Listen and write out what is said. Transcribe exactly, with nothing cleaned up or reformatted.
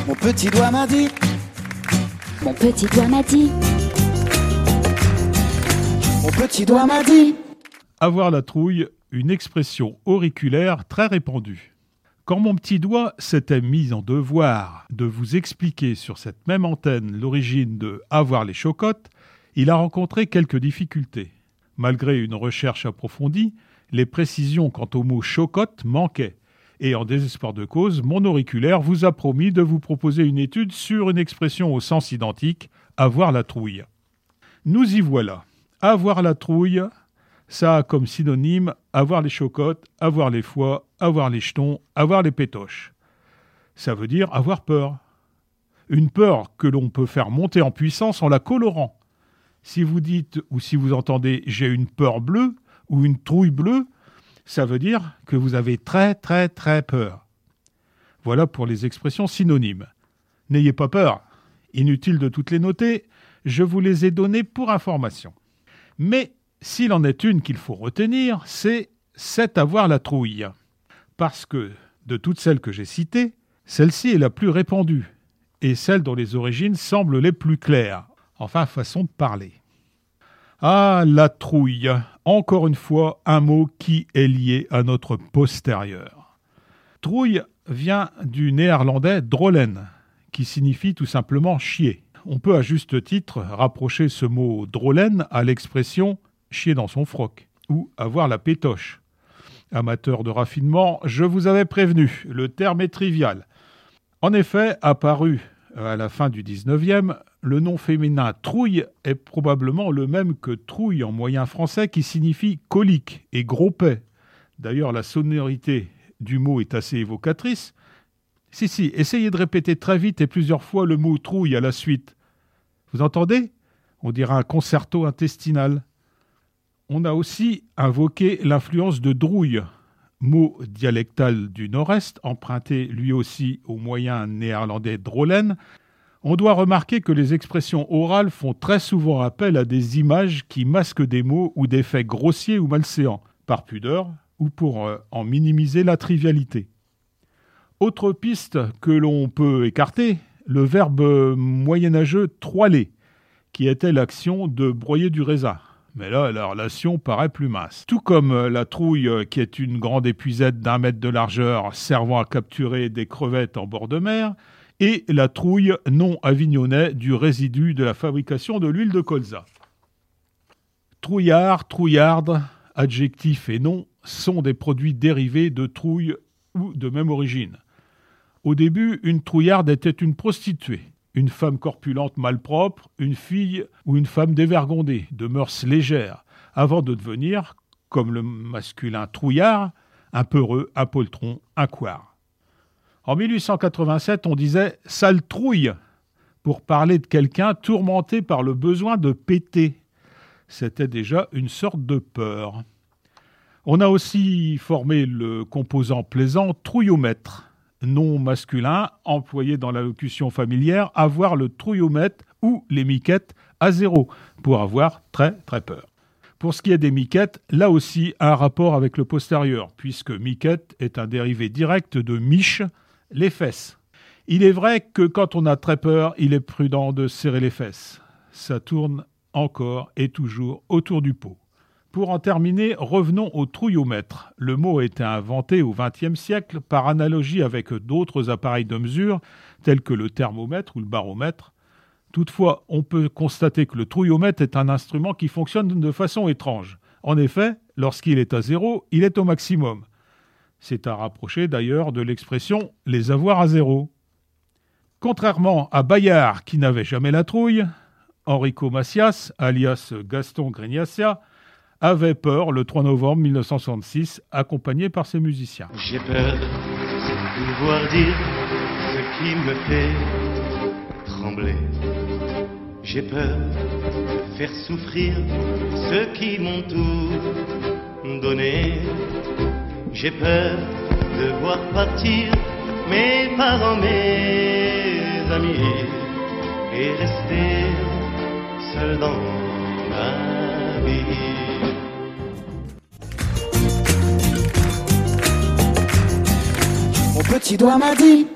Mon petit doigt m'a dit. Mon petit doigt m'a dit. Mon petit doigt m'a dit. Avoir la trouille, une expression auriculaire très répandue. Quand mon petit doigt s'était mis en devoir de vous expliquer sur cette même antenne l'origine de « avoir les chocottes », il a rencontré quelques difficultés. Malgré une recherche approfondie, les précisions quant au mot « chocotte » manquaient. Et en désespoir de cause, mon auriculaire vous a promis de vous proposer une étude sur une expression au sens identique « avoir la trouille ». Nous y voilà. Avoir la trouille, ça a comme synonyme avoir les chocottes, avoir les foies, avoir les jetons, avoir les pétoches. Ça veut dire avoir peur. Une peur que l'on peut faire monter en puissance en la colorant. Si vous dites ou si vous entendez « j'ai une peur bleue » ou une trouille bleue, ça veut dire que vous avez très très très peur. Voilà pour les expressions synonymes. N'ayez pas peur. Inutile de toutes les noter, je vous les ai données pour information. Mais s'il en est une qu'il faut retenir, c'est « c'est avoir la trouille ». Parce que, de toutes celles que j'ai citées, celle-ci est la plus répandue et celle dont les origines semblent les plus claires. Enfin, façon de parler. Ah, la trouille. Encore une fois, un mot qui est lié à notre postérieur. Trouille vient du néerlandais drollen, qui signifie tout simplement chier. On peut à juste titre rapprocher ce mot drollen à l'expression chier dans son froc ou avoir la pétoche. Amateurs de raffinement, je vous avais prévenu, le terme est trivial. En effet, apparu à la fin du dix-neuvième, le nom féminin trouille est probablement le même que trouille en moyen français qui signifie colique et gros paix. D'ailleurs, la sonorité du mot est assez évocatrice. Si, si, essayez de répéter très vite et plusieurs fois le mot trouille à la suite. Vous entendez ? On dirait un concerto intestinal. On a aussi invoqué l'influence de drouille, mot dialectal du Nord-Est, emprunté lui aussi au moyen néerlandais drollen. On doit remarquer que les expressions orales font très souvent appel à des images qui masquent des mots ou des faits grossiers ou malséants, par pudeur ou pour euh, en minimiser la trivialité. Autre piste que l'on peut écarter, le verbe moyenâgeux « troiler », qui était l'action de broyer du raisin. Mais là, la relation paraît plus mince. Tout comme la trouille, qui est une grande épuisette d'un mètre de largeur servant à capturer des crevettes en bord de mer, et la trouille non avignonnais du résidu de la fabrication de l'huile de colza. Trouillard, trouillarde, adjectifs et noms sont des produits dérivés de trouille ou de même origine. Au début, une trouillarde était une prostituée, une femme corpulente malpropre, une fille ou une femme dévergondée, de mœurs légères, avant de devenir, comme le masculin trouillard, un peureux, un poltron, un couard. En mille huit cent quatre-vingt-sept, on disait « sale trouille » pour parler de quelqu'un tourmenté par le besoin de péter. C'était déjà une sorte de peur. On a aussi formé le composant plaisant « trouillomètre », nom masculin employé dans la locution familière, avoir le trouillomètre ou les miquettes à zéro, pour avoir très très peur. Pour ce qui est des miquettes, là aussi un rapport avec le postérieur, puisque miquette est un dérivé direct de miche, les fesses. Il est vrai que quand on a très peur, il est prudent de serrer les fesses. Ça tourne encore et toujours autour du pot. Pour en terminer, revenons au trouillomètre. Le mot a été inventé au vingtième siècle par analogie avec d'autres appareils de mesure, tels que le thermomètre ou le baromètre. Toutefois, on peut constater que le trouillomètre est un instrument qui fonctionne de façon étrange. En effet, lorsqu'il est à zéro, il est au maximum. C'est à rapprocher d'ailleurs de l'expression « les avoir à zéro ». Contrairement à Bayard qui n'avait jamais la trouille, Enrico Macias, alias Gaston Grignacia, avait peur le trois novembre mille neuf cent soixante-six, accompagné par ses musiciens. J'ai peur de pouvoir dire ce qui me fait trembler. J'ai peur de faire souffrir ceux qui m'ont tout donné. J'ai peur de voir partir mes parents, mes amis, et rester seul dans ma vie. Mon petit doigt m'a dit.